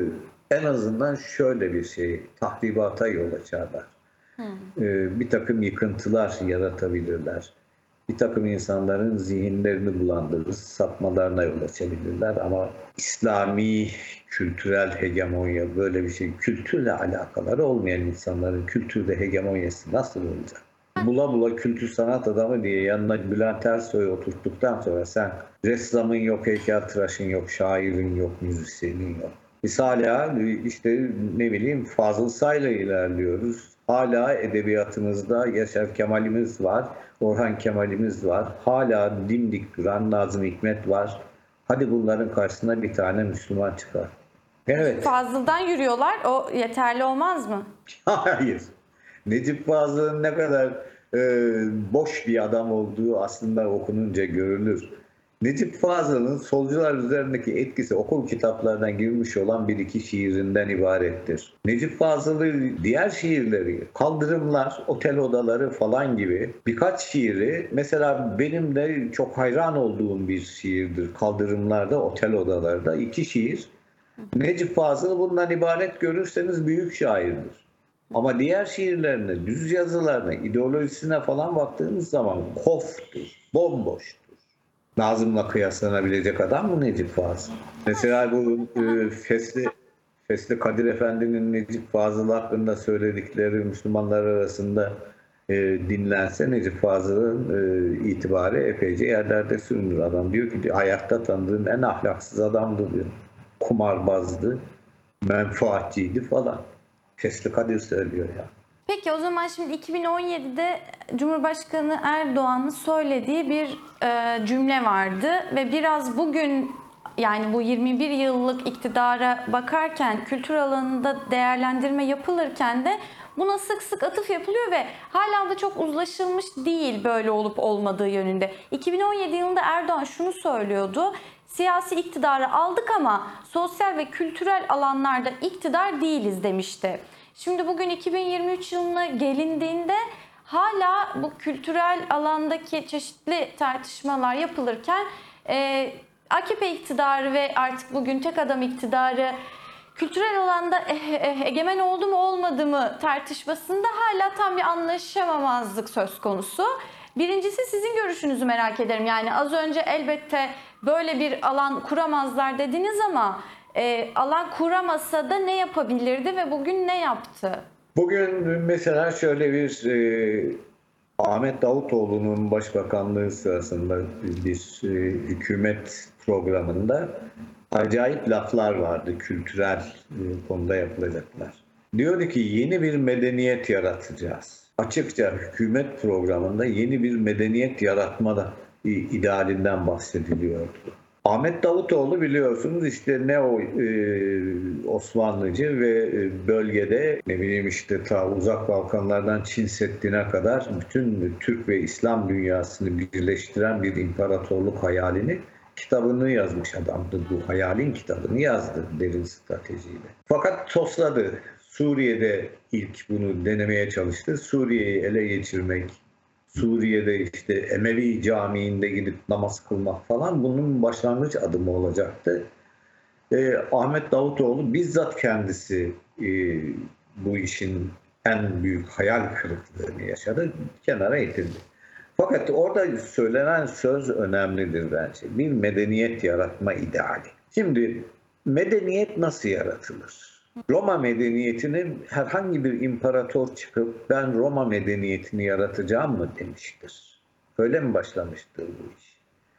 en azından şöyle bir şey, tahribata yol açarlar. Hmm. E, bir takım yıkıntılar yaratabilirler. Bir takım insanların zihinlerini bulandırır, sapmalarına yol açabilirler. Ama İslami kültürel hegemonya böyle bir şey, kültürle alakaları olmayan insanların kültürde hegemonyası nasıl olacak? Bula bula kültür sanat adamı diye yanına Bülent Ersoy'u oturttuktan sonra sen ressamın yok, heykeltıraşın yok, şairin yok, müzisyenin yok. Biz hala işte ne bileyim Fazıl Say'la ilerliyoruz. Hala edebiyatımızda Yaşar Kemal'imiz var, Orhan Kemal'imiz var. Hala dimdik duran Nazım Hikmet var. Hadi bunların karşısına bir tane Müslüman çıkar. Evet. Fazıl'dan yürüyorlar. O yeterli olmaz mı? Hayır. Necip Fazıl'ın ne kadar e, boş bir adam olduğu aslında okununca görülür. Necip Fazıl'ın solcular üzerindeki etkisi okul kitaplarından girmiş olan bir iki şiirinden ibarettir. Necip Fazıl'ın diğer şiirleri, Kaldırımlar, Otel Odaları falan gibi birkaç şiiri, mesela benim de çok hayran olduğum bir şiirdir. Kaldırımlar'da, Otel Odalar'da iki şiir. Necip Fazıl'ı bundan ibaret görürseniz büyük şairdir. Ama diğer şiirlerine, düz yazılarına, ideolojisine falan baktığınız zaman koftur, bomboştur. Nazım'la kıyaslanabilecek adam mı Necip Fazıl? Mesela bu e, Fesli, Fesli Kadir Efendi'nin Necip Fazıl hakkında söyledikleri Müslümanlar arasında e, dinlense Necip Fazıl'ın e, itibarı epeyce yerlerde sürünür. Adam diyor ki hayatta tanıdığım en ahlaksız adamdı diyor. Kumarbazdı, menfaatçiydi falan. Fesli Kadir söylüyor ya. Peki o zaman şimdi iki bin on yedide Cumhurbaşkanı Erdoğan'ın söylediği bir e, cümle vardı ve biraz bugün yani bu yirmi bir yıllık iktidara bakarken kültür alanında değerlendirme yapılırken de buna sık sık atıf yapılıyor ve hala da çok uzlaşılmış değil böyle olup olmadığı yönünde. iki bin on yedi yılında Erdoğan şunu söylüyordu: siyasi iktidarı aldık ama sosyal ve kültürel alanlarda iktidar değiliz demişti. Şimdi bugün iki bin yirmi üç yılına gelindiğinde hala bu kültürel alandaki çeşitli tartışmalar yapılırken e, A K P iktidarı ve artık bugün tek adam iktidarı kültürel alanda egemen oldu mu olmadı mı tartışmasında hala tam bir anlaşamamazlık söz konusu. Birincisi sizin görüşünüzü merak ederim. Yani az önce elbette böyle bir alan kuramazlar dediniz ama e, alan kuramasa da ne yapabilirdi ve bugün ne yaptı? Bugün mesela şöyle bir e, Ahmet Davutoğlu'nun başbakanlığı sırasında bir e, hükümet programında acayip laflar vardı kültürel e, konuda yapılacaklar. Diyordu ki yeni bir medeniyet yaratacağız. Açıkça hükümet programında yeni bir medeniyet yaratma da e, idealinden bahsediliyordu. Ahmet Davutoğlu biliyorsunuz işte ne o e, Osmanlıcı ve e, bölgede ne bileyim işte ta uzak Balkanlardan Çin Seddi'ne kadar bütün Türk ve İslam dünyasını birleştiren bir imparatorluk hayalini kitabını yazmış adamdı. Bu hayalin kitabını yazdı derin stratejiyle. Fakat tosladı. Suriye'de ilk bunu denemeye çalıştı. Suriye'yi ele geçirmek, Suriye'de işte Emevi Camii'nde gidip namaz kılmak falan bunun başlangıç adımı olacaktı. Ee, Ahmet Davutoğlu bizzat kendisi e, bu işin en büyük hayal kırıklığını yaşadı, kenara itildi. Fakat orada söylenen söz önemlidir bence. Bir medeniyet yaratma ideali. Şimdi medeniyet nasıl yaratılır? Roma medeniyetinin herhangi bir imparator çıkıp ben Roma medeniyetini yaratacağım mı demiştir. Öyle mi başlamıştır bu iş?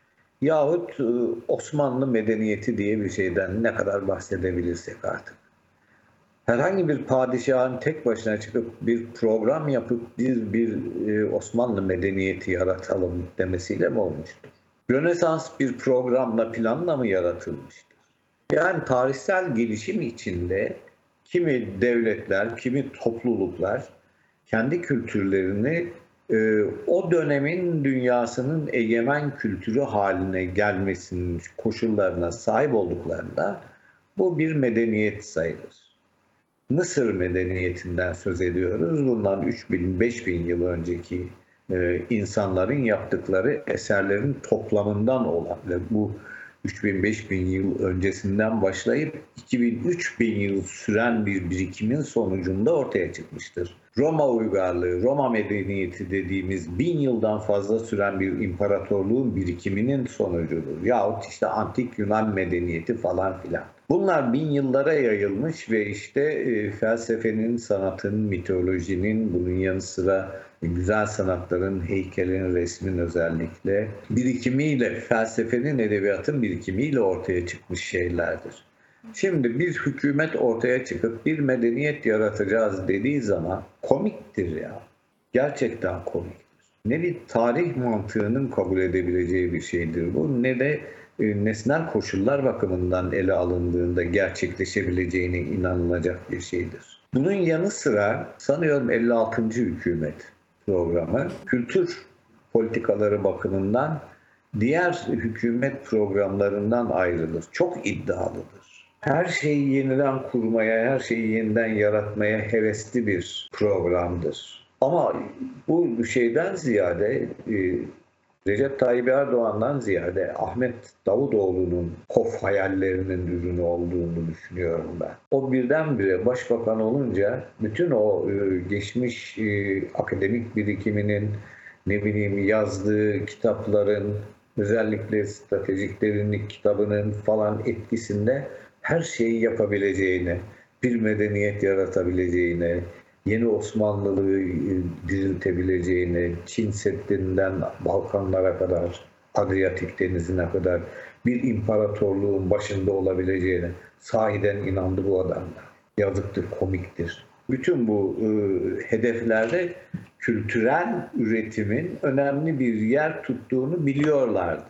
Yahut Osmanlı medeniyeti diye bir şeyden ne kadar bahsedebilirsek artık. Herhangi bir padişahın tek başına çıkıp bir program yapıp biz bir Osmanlı medeniyeti yaratalım demesiyle mi olmuştur? Rönesans bir programla, planla mı yaratılmıştır? Yani tarihsel gelişim içinde kimi devletler, kimi topluluklar kendi kültürlerini e, o dönemin dünyasının egemen kültürü haline gelmesinin koşullarına sahip olduklarında bu bir medeniyet sayılır. Mısır medeniyetinden söz ediyoruz. Bundan üç bin beş bin yıl önceki e, insanların yaptıkları eserlerin toplamından olan ve bu üç bin beş bin yıl öncesinden başlayıp iki bin üç bin yıl süren bir birikimin sonucunda ortaya çıkmıştır. Roma uygarlığı, Roma medeniyeti dediğimiz bin yıldan fazla süren bir imparatorluğun birikiminin sonucudur. Yahut işte antik Yunan medeniyeti falan filan. Bunlar bin yıllara yayılmış ve işte e, felsefenin, sanatın, mitolojinin, bunun yanı sıra güzel sanatların, heykelin, resmin özellikle birikimiyle, felsefenin, edebiyatın birikimiyle ortaya çıkmış şeylerdir. Şimdi bir hükümet ortaya çıkıp bir medeniyet yaratacağız dediği zaman komiktir ya. Gerçekten komiktir. Ne bir tarih mantığının kabul edebileceği bir şeydir bu, ne de e, nesnel koşullar bakımından ele alındığında gerçekleşebileceğine inanılacak bir şeydir. Bunun yanı sıra sanıyorum elli altıncı hükümet programı kültür politikaları bakımından diğer hükümet programlarından ayrılır. Çok iddialıdır. Her şeyi yeniden kurmaya, her şeyi yeniden yaratmaya hevesli bir programdır. Ama bu şeyden ziyade, Recep Tayyip Erdoğan'dan ziyade Ahmet Davutoğlu'nun kof hayallerinin ürünü olduğunu düşünüyorum ben. O birdenbire başbakan olunca bütün o geçmiş akademik birikiminin, ne bileyim yazdığı kitapların, özellikle stratejik derinlik kitabının falan etkisinde her şeyi yapabileceğine, bir medeniyet yaratabileceğine, yeni Osmanlılığı diriltebileceğine, Çin Seddi'nden Balkanlara kadar, Adriyatik Denizi'ne kadar bir imparatorluğun başında olabileceğine sahiden inandı bu adamlar. Yazıktır, komiktir. Bütün bu e, hedeflerde kültürel üretimin önemli bir yer tuttuğunu biliyorlardı.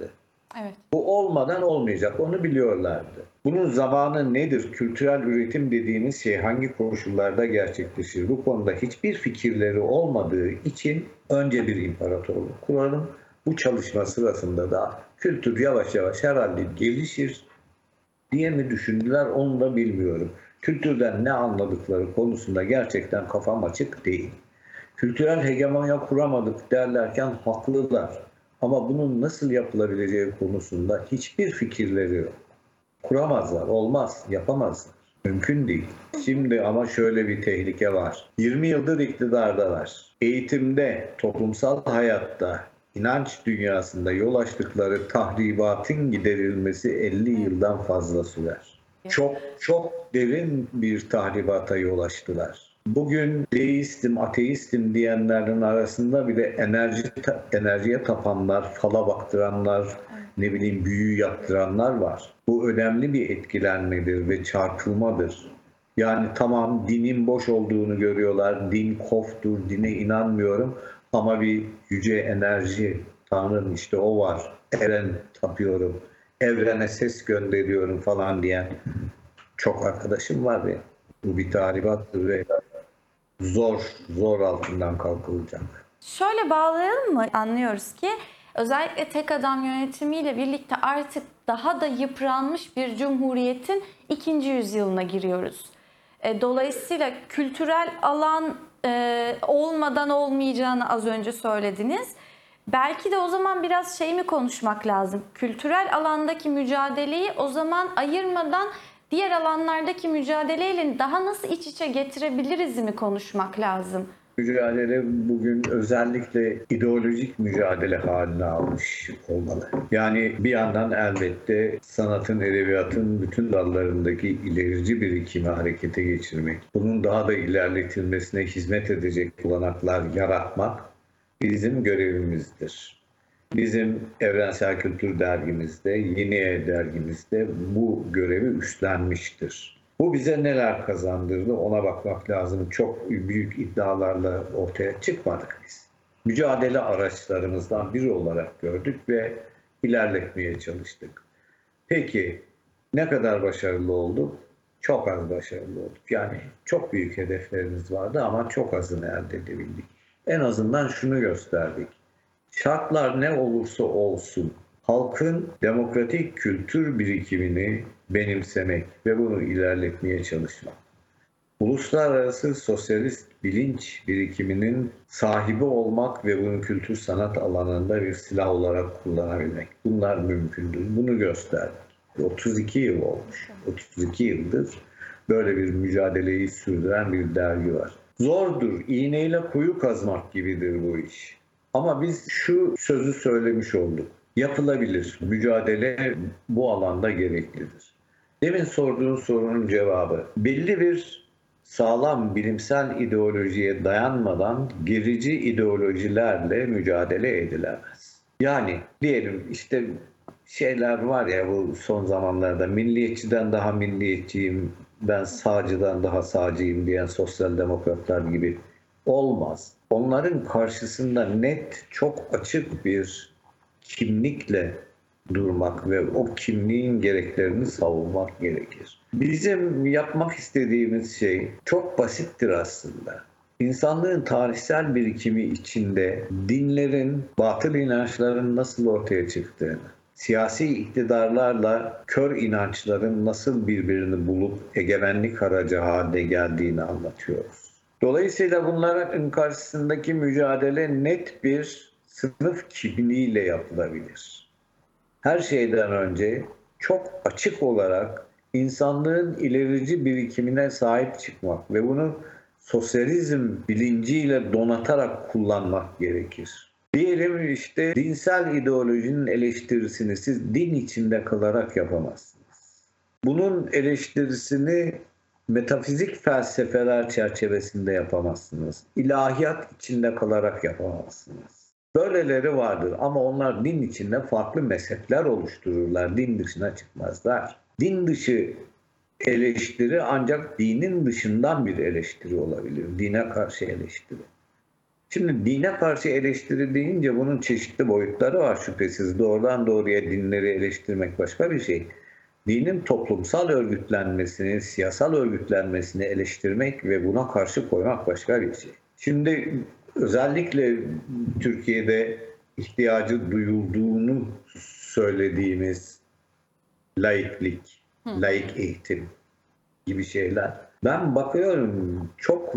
Evet. Bu olmadan olmayacak. Onu biliyorlardı. Bunun zamanı nedir? Kültürel üretim dediğimiz şey hangi koşullarda gerçekleşir? Bu konuda hiçbir fikirleri olmadığı için önce bir imparatorluk kuralım. Bu çalışma sırasında da kültür yavaş yavaş herhalde gelişir diye mi düşündüler onu da bilmiyorum. Kültürden ne anladıkları konusunda gerçekten kafam açık değil. Kültürel hegemonya kuramadık derlerken haklılar. Ama bunun nasıl yapılabileceği konusunda hiçbir fikirleri yok. Kuramazlar, olmaz, yapamazlar. Mümkün değil. Şimdi ama şöyle bir tehlike var. yirmi yıldır iktidardalar. Eğitimde, toplumsal hayatta, inanç dünyasında yol açtıkları tahribatın giderilmesi elli yıldan fazla sürer. Çok çok derin bir tahribata yol açtılar. Bugün deistim, ateistim diyenlerin arasında bile enerji enerjiye tapanlar, fala baktıranlar, ne bileyim büyü yaptıranlar var. Bu önemli bir etkilenmedir ve çarpılmadır. Yani tamam dinin boş olduğunu görüyorlar, din koftur, dine inanmıyorum ama bir yüce enerji, Tanrı'nın işte o var, eren tapıyorum, evrene ses gönderiyorum falan diyen çok arkadaşım var ya. Bu bir tahribattır ve zor, zor altından kalkılacak. Şöyle bağlayalım mı? Anlıyoruz ki özellikle tek adam yönetimiyle birlikte artık daha da yıpranmış bir cumhuriyetin ikinci yüzyılına giriyoruz. Dolayısıyla kültürel alan e, olmadan olmayacağını az önce söylediniz. Belki de o zaman biraz şey mi konuşmak lazım? Kültürel alandaki mücadeleyi o zaman ayırmadan diğer alanlardaki mücadeleyle daha nasıl iç içe getirebiliriz mi konuşmak lazım? Mücadele bugün özellikle ideolojik mücadele haline almış olmalı. Yani bir yandan elbette sanatın, edebiyatın bütün dallarındaki ilerici birikimi harekete geçirmek, bunun daha da ilerletilmesine hizmet edecek olanaklar yaratmak bizim görevimizdir. Bizim Evrensel Kültür Dergimizde, Yeni Dergimizde bu görevi üstlenmiştir. Bu bize neler kazandırdı ona bakmak lazım. Çok büyük iddialarla ortaya çıkmadık biz. Mücadele araçlarımızdan biri olarak gördük ve ilerletmeye çalıştık. Peki ne kadar başarılı olduk? Çok az başarılı olduk. Yani çok büyük hedeflerimiz vardı ama çok azını elde edebildik. En azından şunu gösterdik. Şartlar ne olursa olsun halkın demokratik kültür birikimini benimsemek ve bunu ilerletmeye çalışmak. Uluslararası sosyalist bilinç birikiminin sahibi olmak ve bunu kültür sanat alanında bir silah olarak kullanabilmek. Bunlar mümkündür. Bunu gösterdik. otuz iki yıl olmuş. otuz iki yıldır böyle bir mücadeleyi sürdüren bir dergi var. Zordur. İğneyle kuyu kazmak gibidir bu iş. Ama biz şu sözü söylemiş olduk. Yapılabilir. Mücadele bu alanda gereklidir. Demin sorduğun sorunun cevabı belli bir sağlam bilimsel ideolojiye dayanmadan gerici ideolojilerle mücadele edilemez. Yani diyelim işte şeyler var ya bu son zamanlarda milliyetçiden daha milliyetçiyim, ben sağcıdan daha sağcıyım diyen sosyal demokratlar gibi olmaz. Onların karşısında net, çok açık bir kimlikle durmak ve o kimliğin gereklerini savunmak gerekir. Bizim yapmak istediğimiz şey çok basittir aslında. İnsanlığın tarihsel birikimi içinde dinlerin, batıl inançların nasıl ortaya çıktığını, siyasi iktidarlarla kör inançların nasıl birbirini bulup egemenlik aracı haline geldiğini anlatıyoruz. Dolayısıyla bunların karşısındaki mücadele net bir sınıf kimliğiyle yapılabilir. Her şeyden önce çok açık olarak insanlığın ilerici birikimine sahip çıkmak ve bunu sosyalizm bilinciyle donatarak kullanmak gerekir. Diyelim işte dinsel ideolojinin eleştirisini siz din içinde kalarak yapamazsınız. Bunun eleştirisini metafizik felsefeler çerçevesinde yapamazsınız. İlahiyat içinde kalarak yapamazsınız. Böyleleri vardır ama onlar din içinde farklı mezhepler oluştururlar. Din dışına çıkmazlar. Din dışı eleştiri ancak dinin dışından bir eleştiri olabilir. Dine karşı eleştiri. Şimdi dine karşı eleştiri deyince bunun çeşitli boyutları var şüphesiz. Doğrudan doğruya dinleri eleştirmek başka bir şey. Dinin toplumsal örgütlenmesini, siyasal örgütlenmesini eleştirmek ve buna karşı koymak başka bir şey. Şimdi özellikle Türkiye'de ihtiyacı duyulduğunu söylediğimiz laiklik, laik eğitim gibi şeyler. Ben bakıyorum çok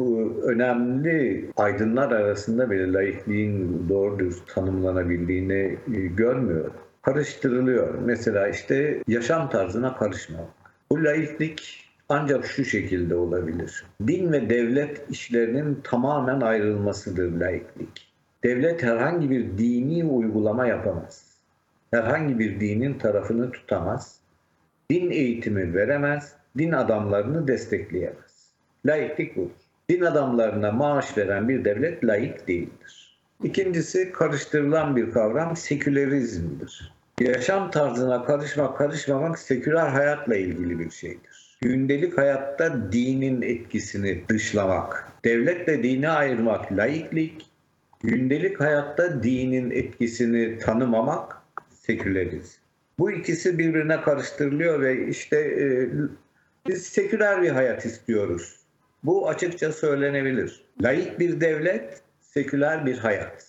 önemli aydınlar arasında bile laikliğin doğru dürüst tanımlanabildiğini görmüyorum. Karıştırılıyor. Mesela işte yaşam tarzına karışmamak. Bu laiklik ancak şu şekilde olabilir. Din ve devlet işlerinin tamamen ayrılmasıdır laiklik. Devlet herhangi bir dini uygulama yapamaz. Herhangi bir dinin tarafını tutamaz. Din eğitimi veremez. Din adamlarını destekleyemez. Laiklik budur. Din adamlarına maaş veren bir devlet laik değildir. İkincisi karıştırılan bir kavram sekülerizmdir. Yaşam tarzına karışmak, karışmamak seküler hayatla ilgili bir şeydir. Gündelik hayatta dinin etkisini dışlamak, devletle dini ayırmak laiklik, gündelik hayatta dinin etkisini tanımamak sekülerizm. Bu ikisi birbirine karıştırılıyor ve işte e, biz seküler bir hayat istiyoruz. Bu açıkça söylenebilir. Laik bir devlet, seküler bir hayat.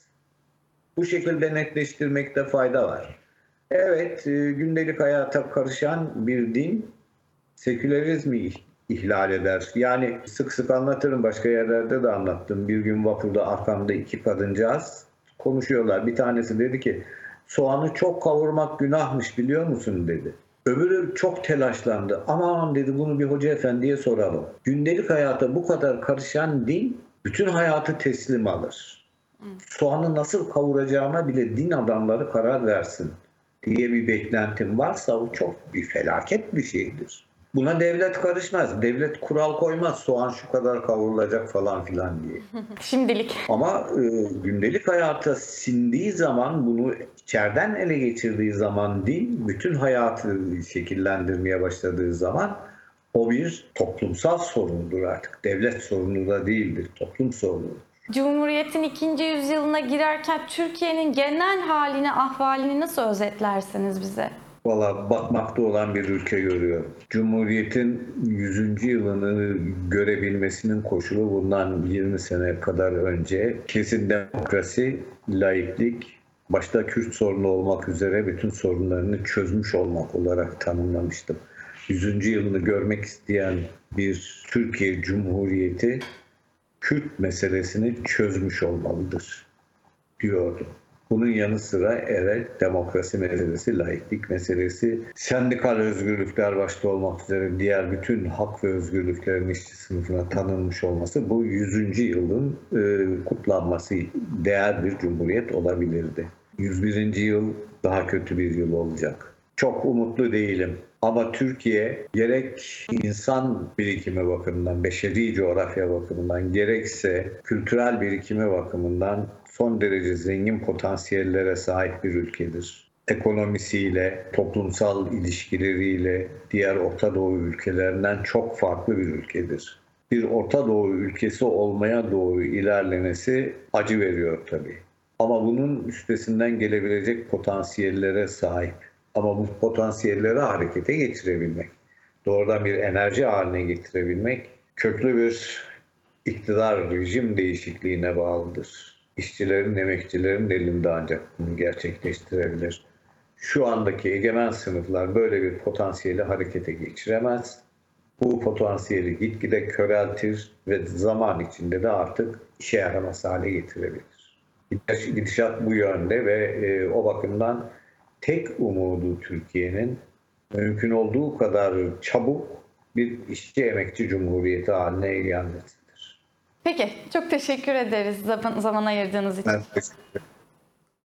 Bu şekilde netleştirmekte fayda var. Evet, e, gündelik hayata karışan bir din sekülerizmi ihlal eder. Yani sık sık anlatırım, başka yerlerde de anlattım. Bir gün vapurda arkamda iki kadıncağız konuşuyorlar. Bir tanesi dedi ki, soğanı çok kavurmak günahmış biliyor musun dedi. Öbürü çok telaşlandı. Aman dedi, bunu bir hoca efendiye soralım. Gündelik hayata bu kadar karışan din bütün hayatı teslim alır. Soğanı nasıl kavuracağına bile din adamları karar versin diye bir beklentim varsa o çok bir felaket bir şeydir. Buna devlet karışmaz. Devlet kural koymaz. Soğan şu kadar kavrulacak falan filan diye. Şimdilik. Ama e, gündelik hayata sindiği zaman, bunu içeriden ele geçirdiği zaman din, bütün hayatı şekillendirmeye başladığı zaman o bir toplumsal sorundur artık. Devlet sorunu da değildir. Toplum sorunu. Cumhuriyet'in ikinci yüzyılına girerken Türkiye'nin genel halini, ahvalini nasıl özetlersiniz bize? Valla batmakta olan bir ülke görüyorum. Cumhuriyet'in yüzüncü yılını görebilmesinin koşulu bundan yirmi sene kadar önce kesin demokrasi, laiklik, başta Kürt sorunu olmak üzere bütün sorunlarını çözmüş olmak olarak tanımlamıştım. yüzüncü yılını görmek isteyen bir Türkiye Cumhuriyeti Kürt meselesini çözmüş olmalıdır diyordum. Bunun yanı sıra evet demokrasi meselesi, laiklik meselesi, sendikal özgürlükler başta olmak üzere diğer bütün hak ve özgürlüklerin işçi sınıfına tanınmış olması bu yüzüncü yılın e, kutlanması değer bir cumhuriyet olabilirdi. yüz birinci yıl daha kötü bir yıl olacak. Çok umutlu değilim. Ama Türkiye gerek insan birikimi bakımından, beşeri coğrafya bakımından, gerekse kültürel birikimi bakımından son derece zengin potansiyellere sahip bir ülkedir. Ekonomisiyle, toplumsal ilişkileriyle diğer Orta Doğu ülkelerinden çok farklı bir ülkedir. Bir Orta Doğu ülkesi olmaya doğru ilerlemesi acı veriyor tabii. Ama bunun üstesinden gelebilecek potansiyellere sahip. Ama bu potansiyelleri harekete geçirebilmek, doğrudan bir enerji haline getirebilmek köklü bir iktidar, rejim değişikliğine bağlıdır. İşçilerin, emekçilerin elinde ancak bunu gerçekleştirebilir. Şu andaki egemen sınıflar böyle bir potansiyeli harekete geçiremez. Bu potansiyeli gitgide köreltir ve zaman içinde de artık işe yaramaz hale getirebilir. Gidişat bu yönde ve e, o bakımdan tek umudu Türkiye'nin mümkün olduğu kadar çabuk bir işçi emekçi cumhuriyeti haline gelmesidir. Peki, çok teşekkür ederiz zaman, zaman ayırdığınız için. Ben teşekkür ederim.